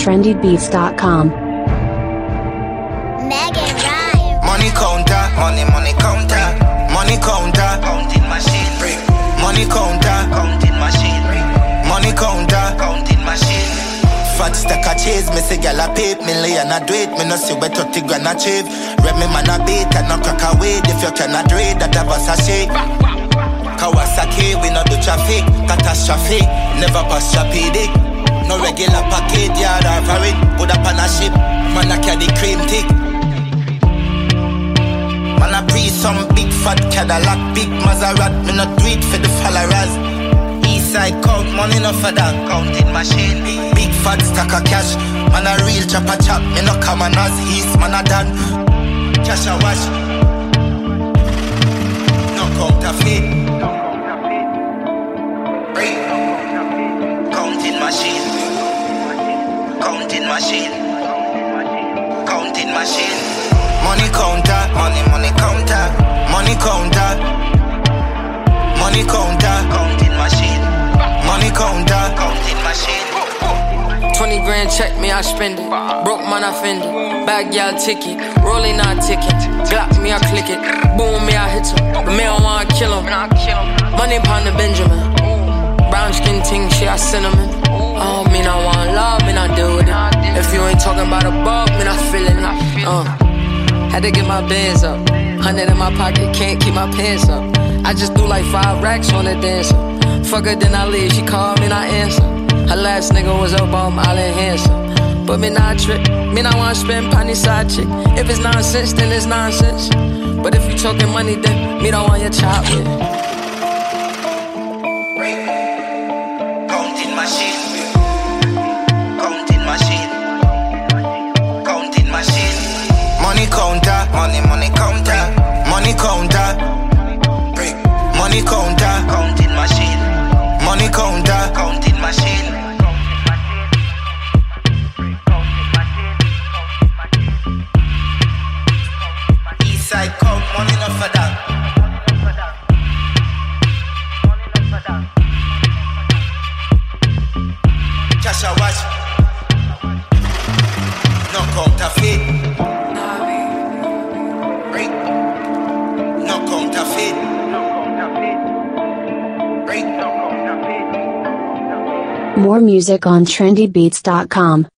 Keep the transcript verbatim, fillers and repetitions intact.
trendy beats dot com. Megan Ryan. Money counter, money, money counter, money counter, counting machine. Money counter, counting machine. Money counter, counting machine. Fat stack of cheese, me say gyal a pay million a do it. Me no see where thirty grand achieve. Rep me man a beat and no crack away. If you cannot do it, that was a shake. Kawasaki, we no do traffic. Catastrophe, never pass trapedic. No regular package, yard or foreign. Put up on a ship, man a carry cream tick. Man a breathe some big fat Cadillac, big Maserati. Me no do it for the followers. Eastside count money no for that. Counting machine, big fat stack of cash. Man a real chopper chop, me no come on as East man a done. Cash a wash, no counterfeit. Counting machine, counting machine, counting machine. Money counter, money, money counter, money counter, money counter, counting machine, money counter, counting machine. Twenty grand check me, I spend it. Broke man, I fend it. Bag y'all ticket, rolling our ticket. Glock me, I click it. Boom me, I hit him. The man wanna kill him. Money pound the Benjamin. Brown skin ting, shit, I cinnamon. Oh, me not want love, me not deal with it. If you ain't talking about a bug, me not feeling it. Uh, had to get my bands up. Hundred in my pocket, can't keep my pants up. I just do like five racks on the dancer. Fuck her, then I leave, she called me, not answer. Her last nigga was up on Island Handsome. But me not trip, me not wanna spend penny side chick. If it's nonsense, then it's nonsense. But if you talking money, then me don't want your chop with it. Counting machine, counting machine, counting machine. Money counter, money, money counter, money counter, money counter, counting machine, money counter, counting machine. Eastside count money not for that. Cash a watch, no counterfeit. No counterfeit. More music on trendy beats dot com.